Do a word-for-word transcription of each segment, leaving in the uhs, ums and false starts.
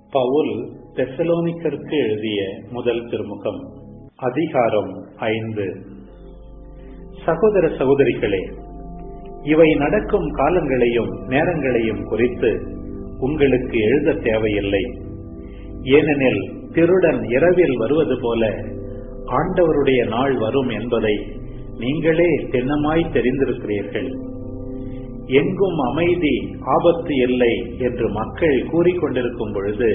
பவுல் தெசலோனிக்கருக்கு எழுதிய முதல் திருமுகம், அதிகாரம் ஐந்து. சகோதர சகோதரிகளே, இவை நடக்கும் காலங்களையும் நேரங்களையும் குறித்து உங்களுக்கு எழுத தேவையில்லை. ஏனெனில் திருடன் இரவில் வருவது போல ஆண்டவருடைய நாள் வரும் என்பதை நீங்களே திண்ணமாய் தெரிந்திருக்கிறீர்கள். எங்கும் அமைதி, ஆபத்து இல்லை என்று மக்கள் கூறிக்கொண்டிருக்கும் பொழுது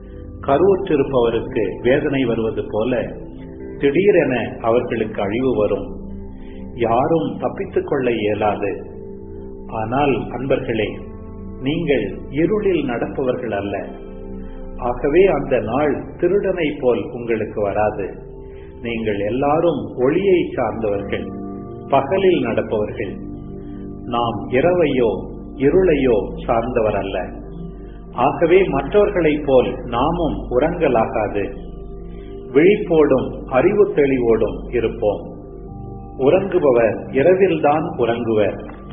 கருவுற்றிருப்பவருக்கு வேதனை வருவது போல திடீரென அவர்களுக்கு அழிவு வரும். யாரும் தப்பித்துக் கொள்ள இயலாது. ஆனால் அன்பர்களே, நீங்கள் இருளில் நடப்பவர்கள் அல்ல. ஆகவே அந்த நாள் திருடனை போல் உங்களுக்கு வராது. நீங்கள் எல்லாரும் ஒளியை சார்ந்தவர்கள், பகலில் நடப்பவர்கள். நாம் இரவையோ இருளையோ சார்ந்தவர் அல்ல. ஆகவே மற்றவர்களைப் போல் நாமும் உறங்கலாகாது. விழிப்போடும் அறிவு தெளிவோடும் இருப்போம். உறங்குபவர் இரவில்தான் உறங்குவர்.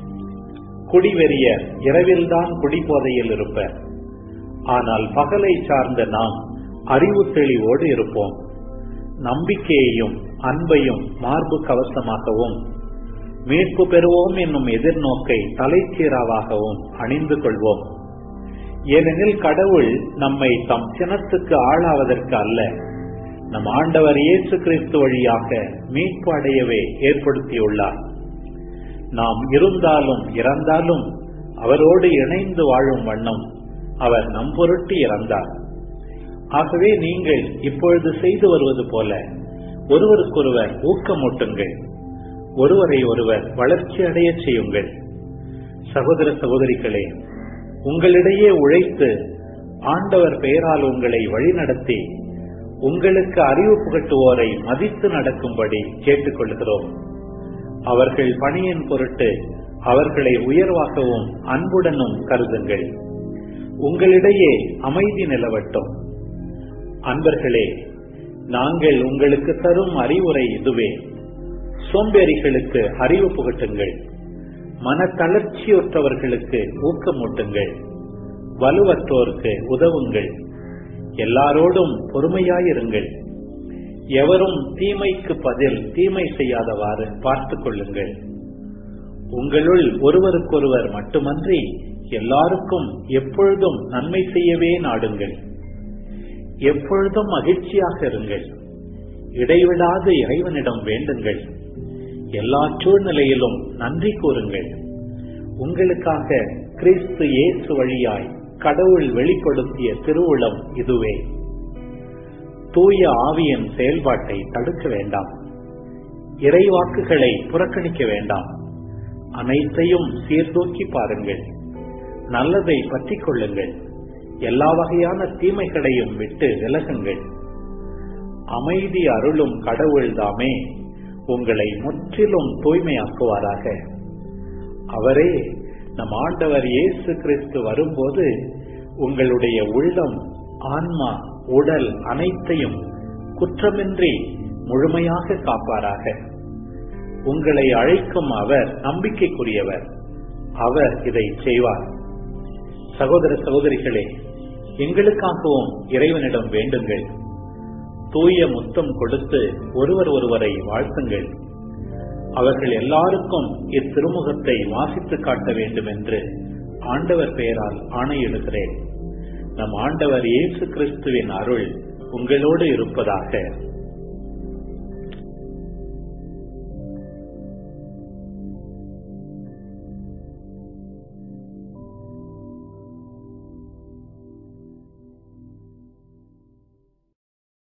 குடிவெறியர் இரவில்தான் குடிபோதையில் இருப்பர். ஆனால் பகலை சார்ந்த நாம் அறிவு தெளிவோடு இருப்போம். நம்பிக்கையையும் அன்பையும் மார்பு கவசமாகவும் மீட்பு பெறுவோம் என்னும் எதிர்நோக்கை தலைச்சீராவாகவும் அணிந்து கொள்வோம். ஏனெனில் கடவுள் நம்மை தம் சினத்துக்கு ஆளாவதற்கு அல்ல, நம் ஆண்டவர் இயேசு கிறிஸ்து வழியாக மீட்பு அடையவே ஏற்படுத்தியுள்ளார். நாம் இருந்தாலும் இறந்தாலும் அவரோடு இணைந்து வாழும் வண்ணம் அவர் நம் பொருட்டு இறந்தார். ஆகவே நீங்கள் இப்பொழுது செய்து வருவது போல ஒருவருக்கொருவர் ஊக்கமூட்டுங்கள், ஒருவரை ஒருவர் வளர்ச்சி அடைய செய்யுங்கள். சகோதர சகோதரிகளே, உங்களிடையே உழைத்து ஆண்டவர் பெயரால் உங்களை வழிநடத்தி உங்களுக்கு அறிவு புகட்டுவோரை மதித்து நடக்கும்படி கேட்டுக்கொள்கிறோம். அவர்கள் பணியின் பொருட்டு அவர்களை உயர்வாகவும் அன்புடனும் கருதுங்கள். உங்களிடையே அமைதி நிலவட்டும். அன்பர்களே, நாங்கள் உங்களுக்கு தரும் அறிவுரை இதுவே: சோம்பேறிகளுக்கு அறிவு புகட்டுங்கள், மனத்தளர்ச்சியுற்றவர்களுக்கு ஊக்கமூட்டுங்கள், வலுவற்றோருக்கு உதவுங்கள், எல்லாரோடும் பொறுமையாயிருங்கள். எவரும் தீமைக்கு பதில் தீமை செய்யாதவாறு பார்த்துக் கொள்ளுங்கள். உங்களுள் ஒருவருக்கொருவர் மட்டுமன்றி எல்லாருக்கும் எப்பொழுதும் நன்மை செய்யவே நாடுங்கள். எப்பொழுதும் மகிழ்ச்சியாக இருங்கள். இடைவிடாது இறைவனிடம் வேண்டுங்கள். எல்லா சூழ்நிலையிலும் நன்றி கூறுங்கள். உங்களுக்காக கிறிஸ்து இயேசு வழியாய் கடவுள் வெளிப்படுத்திய திருவுளம் இதுவே. தூய ஆவியின் செயல்பாட்டை தடுக்க வேண்டாம். இறைவாக்குகளை புறக்கணிக்க வேண்டாம். அனைத்தையும் சீர்தூக்கி பாருங்கள். நல்லதை பற்றிக் கொள்ளுங்கள். எல்லா வகையான தீமைகளையும் விட்டு விலகுங்கள். அமைதி அருளும் கடவுள் தாமே உங்களை முற்றிலும் தூய்மையாக்குவாராக. அவரே நம் ஆண்டவர் இயேசு கிறிஸ்து வரும்போது உங்களுடைய உள்ளம், ஆன்மா, உடல் அனைத்தையும் குற்றமின்றி முழுமையாக காப்பாராக. உங்களை அழைக்கும் அவர் நம்பிக்கைக்குரியவர். அவர் இதை செய்வார். சகோதர சகோதரிகளே, எங்களுக்காகவும் இறைவனிடம் வேண்டுங்கள். தூய முத்தம் கொடுத்து ஒருவர் ஒருவரை வாழ்த்துங்கள். அவர்கள் எல்லாருக்கும் இத்திருமுகத்தை வாசித்து காட்ட வேண்டும் என்று ஆண்டவர் பெயரால் ஆணையிடுகிறேன். நம் ஆண்டவர் இயேசு கிறிஸ்துவின் அருள் உங்களோடு இருப்பதாக.